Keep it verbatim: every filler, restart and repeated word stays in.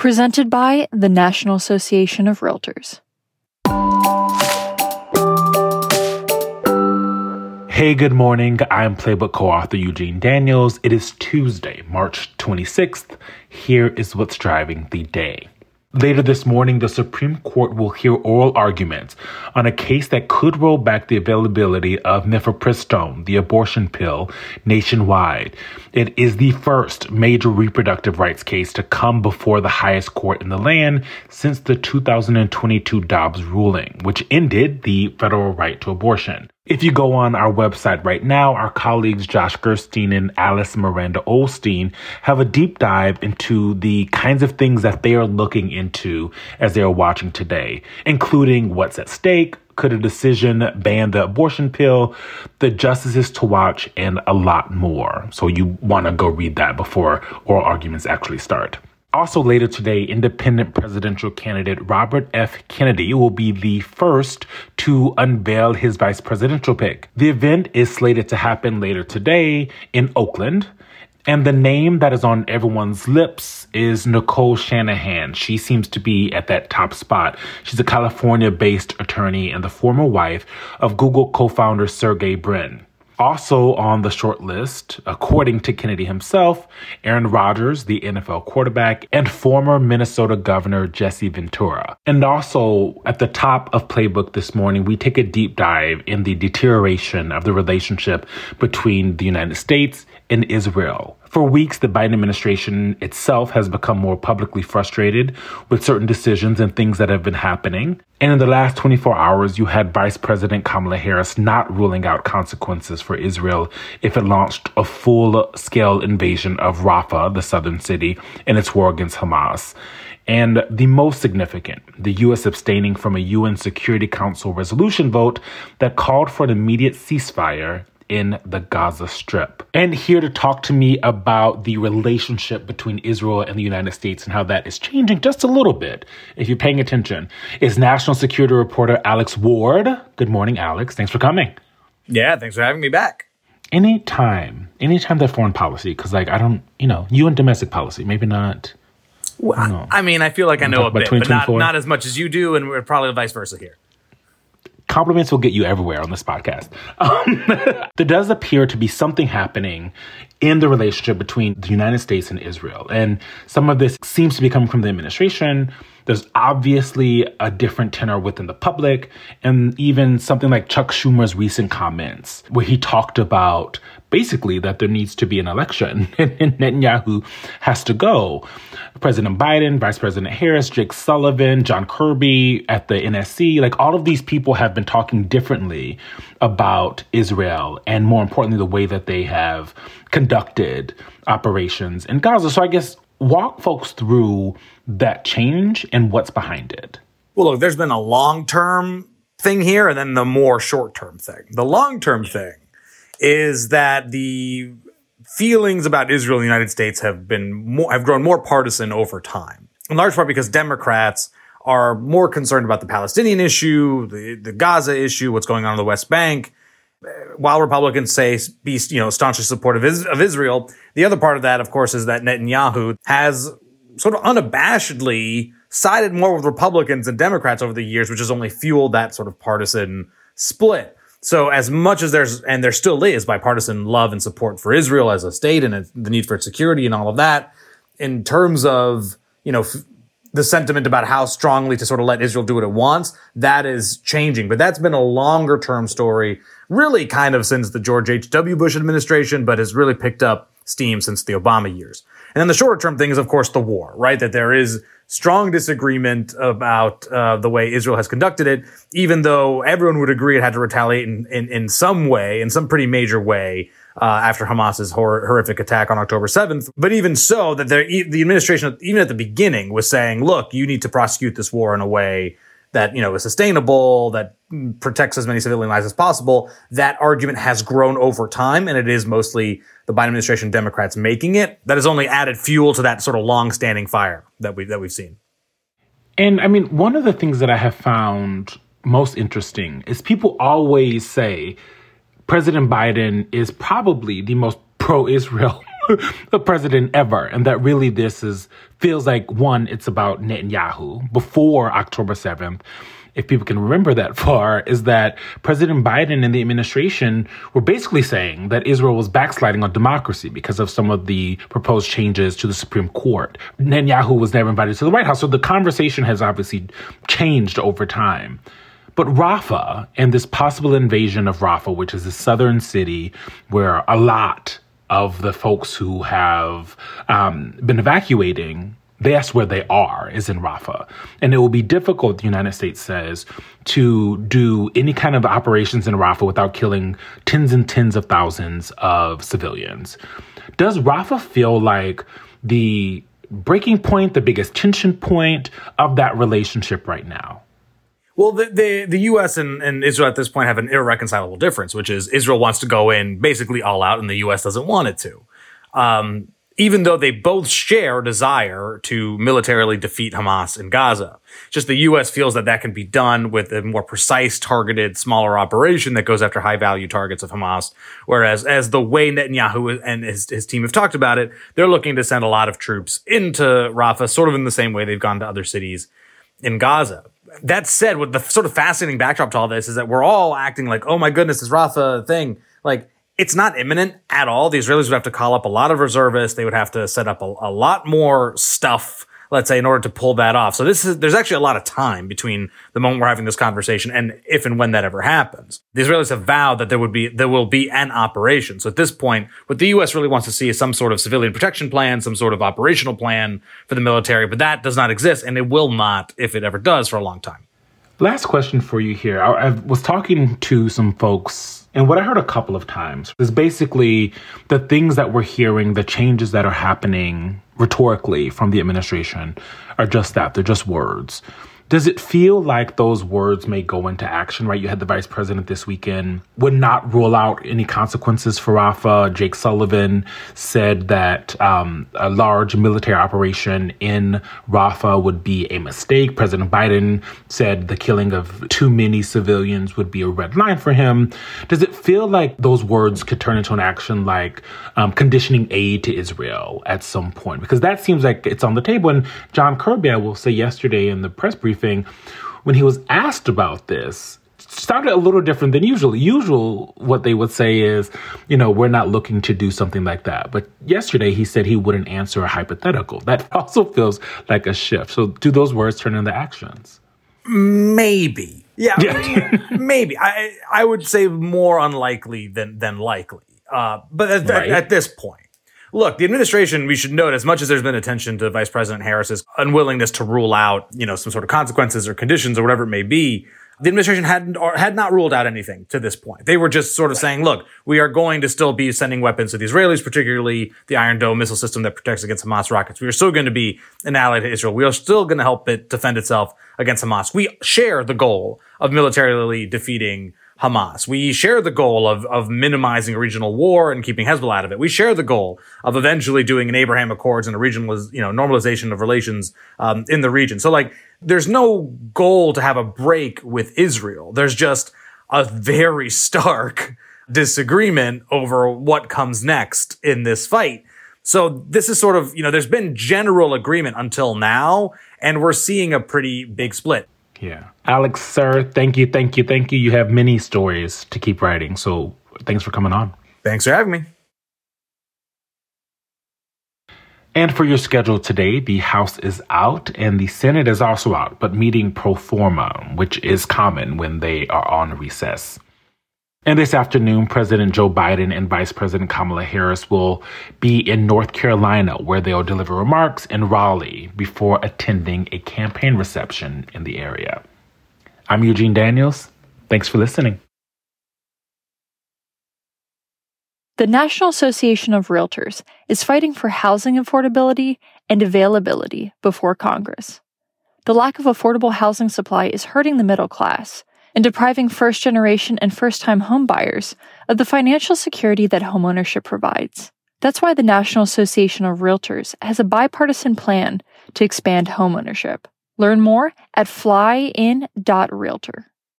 Presented by the National Association of Realtors. Hey, good morning. I'm Playbook co-author Eugene Daniels. It is Tuesday, March twenty-sixth. Here is what's driving the day. Later this morning, the Supreme Court will hear oral arguments on a case that could roll back the availability of mifepristone, the abortion pill, nationwide. It is the first major reproductive rights case to come before the highest court in the land since the two thousand twenty-two Dobbs ruling, which ended the federal right to abortion. If you go on our website right now, our colleagues Josh Gerstein and Alice Miranda Olstein have a deep dive into the kinds of things that they are looking into as they are watching today, including what's at stake, could a decision ban the abortion pill, the justices to watch, and a lot more. So you want to go read that before oral arguments actually start. Also later today, independent presidential candidate Robert F. Kennedy will be the first to unveil his vice presidential pick. The event is slated to happen later today in Oakland. And the name that is on everyone's lips is Nicole Shanahan. She seems to be at that top spot. She's a California-based attorney and the former wife of Google co-founder Sergey Brin. Also on the short list, according to Kennedy himself, Aaron Rodgers, the N F L quarterback, and former Minnesota Governor Jesse Ventura. And also at the top of Playbook this morning, we take a deep dive in the deterioration of the relationship between the United States and Israel. For weeks, the Biden administration itself has become more publicly frustrated with certain decisions and things that have been happening. And in the last twenty-four hours, you had Vice President Kamala Harris not ruling out consequences for Israel if it launched a full-scale invasion of Rafah, the southern city, in its war against Hamas. And the most significant, the U S abstaining from a U N Security Council resolution vote that called for an immediate ceasefire in the Gaza Strip. And here to talk to me about the relationship between Israel and the United States and how that is changing just a little bit, if you're paying attention, is national security reporter Alex Ward. Good morning, Alex. Thanks for coming. Yeah, thanks for having me back. Anytime, anytime that foreign policy, because like, I don't, you know, you and domestic policy, maybe not. Well, I, know. I mean, I feel like I know a bit, but not, not as much as you do, and we're probably vice versa here. Compliments will get you everywhere on this podcast. Um, there does appear to be something happening in the relationship between the United States and Israel. And some of this seems to be coming from the administration. There's obviously a different tenor within the public, and even something like Chuck Schumer's recent comments, where he talked about basically that there needs to be an election and Netanyahu has to go. President Biden, Vice President Harris, Jake Sullivan, John Kirby at the N S C, like all of these people have been talking differently about Israel and more importantly, the way that they have conducted operations in Gaza. So I guess walk folks through that change and what's behind it. Well, look, there's been a long-term thing here and then the more short-term thing. The long-term thing is that the feelings about Israel and the United States have been more, have grown more partisan over time, in large part because Democrats are more concerned about the Palestinian issue, the, the Gaza issue, what's going on in the West Bank, while Republicans say be, you know, staunchly supportive of Israel. The other part of that, of course, is that Netanyahu has sort of unabashedly sided more with Republicans than Democrats over the years, which has only fueled that sort of partisan split. So as much as there's, and there still is, bipartisan love and support for Israel as a state and the need for its security and all of that, in terms of, you know, f- the sentiment about how strongly to sort of let Israel do what it wants, that is changing. But that's been a longer term story, really kind of since the George H W. Bush administration, but has really picked up steam since the Obama years. And then the shorter term thing is, of course, the war, right? That there is strong disagreement about uh, the way Israel has conducted it, even though everyone would agree it had to retaliate in, in, in some way, in some pretty major way, uh, after Hamas's hor- horrific attack on October seventh. But even so, that there, the administration, even at the beginning, was saying, look, you need to prosecute this war in a way that, you know, is sustainable, that protects as many civilian lives as possible. That argument has grown over time, and it is mostly the Biden administration Democrats making it. That has only added fuel to that sort of long-standing fire that we that we've seen. And I mean, one of the things that I have found most interesting is people always say President Biden is probably the most pro-Israel a president ever. And that really this is feels like, one, it's about Netanyahu. Before October seventh, if people can remember that far, is that President Biden and the administration were basically saying that Israel was backsliding on democracy because of some of the proposed changes to the Supreme Court. Netanyahu was never invited to the White House, so the conversation has obviously changed over time. But Rafah and this possible invasion of Rafah, which is a southern city where a lot of the folks who have um, been evacuating, that's where they are, is in Rafah. And it will be difficult, the United States says, to do any kind of operations in Rafah without killing tens and tens of thousands of civilians. Does Rafah feel like the breaking point, the biggest tension point of that relationship right now? Well, the, the, the U S and, and Israel at this point have an irreconcilable difference, which is Israel wants to go in basically all out and the U S doesn't want it to. Um, even though they both share a desire to militarily defeat Hamas in Gaza. Just the U S feels that that can be done with a more precise, targeted, smaller operation that goes after high-value targets of Hamas. Whereas as the way Netanyahu and his, his team have talked about it, they're looking to send a lot of troops into Rafah, sort of in the same way they've gone to other cities in Gaza. That said, what the sort of fascinating backdrop to all this is that we're all acting like, oh my goodness, this Rafah thing. Like, it's not imminent at all. The Israelis would have to call up a lot of reservists. They would have to set up a, a lot more stuff, let's say, in order to pull that off. So this is, there's actually a lot of time between the moment we're having this conversation and if and when that ever happens. The Israelis have vowed that there would be, there will be an operation. So at this point, what the U S really wants to see is some sort of civilian protection plan, some sort of operational plan for the military, but that does not exist and it will not, if it ever does, for a long time. Last question for you here. I, I was talking to some folks, and what I heard a couple of times is basically the things that we're hearing, the changes that are happening rhetorically from the administration are just that. They're just words. Does it feel like those words may go into action, right? You had the vice president this weekend would not rule out any consequences for Rafah. Jake Sullivan said that um, a large military operation in Rafah would be a mistake. President Biden said the killing of too many civilians would be a red line for him. Does it feel like those words could turn into an action like um, conditioning aid to Israel at some point? Because that seems like it's on the table. And John Kirby, I will say yesterday in the press briefing, when he was asked about this, started a little different than usual. Usual, what they would say is, you know, we're not looking to do something like that. But yesterday he said he wouldn't answer a hypothetical. That also feels like a shift. So do those words turn into actions? Maybe. Yeah, yeah. maybe. I I would say more unlikely than, than likely. Uh, but at, right. at, at this point. Look, the administration, we should note, as much as there's been attention to Vice President Harris's unwillingness to rule out, you know, some sort of consequences or conditions or whatever it may be, the administration hadn't or had not ruled out anything to this point. They were just sort of saying, look, we are going to still be sending weapons to the Israelis, particularly the Iron Dome missile system that protects against Hamas rockets. We are still going to be an ally to Israel. We are still going to help it defend itself against Hamas. We share the goal of militarily defeating Hamas. We share the goal of, of minimizing a regional war and keeping Hezbollah out of it. We share the goal of eventually doing an Abraham Accords and a regional, you know, normalization of relations um, in the region. So, like, there's no goal to have a break with Israel. There's just a very stark disagreement over what comes next in this fight. So this is sort of, you know, there's been general agreement until now, and we're seeing a pretty big split. Yeah. Alex, sir, thank you, thank you, thank you. You have many stories to keep writing, so thanks for coming on. Thanks for having me. And for your schedule today, the House is out and the Senate is also out, but meeting pro forma, which is common when they are on recess. And this afternoon, President Joe Biden and Vice President Kamala Harris will be in North Carolina, where they'll deliver remarks in Raleigh before attending a campaign reception in the area. I'm Eugene Daniels. Thanks for listening. The National Association of Realtors is fighting for housing affordability and availability before Congress. The lack of affordable housing supply is hurting the middle class and depriving first-generation and first-time home buyers of the financial security that homeownership provides. That's why the National Association of Realtors has a bipartisan plan to expand homeownership. Learn more at fly in dot realtor.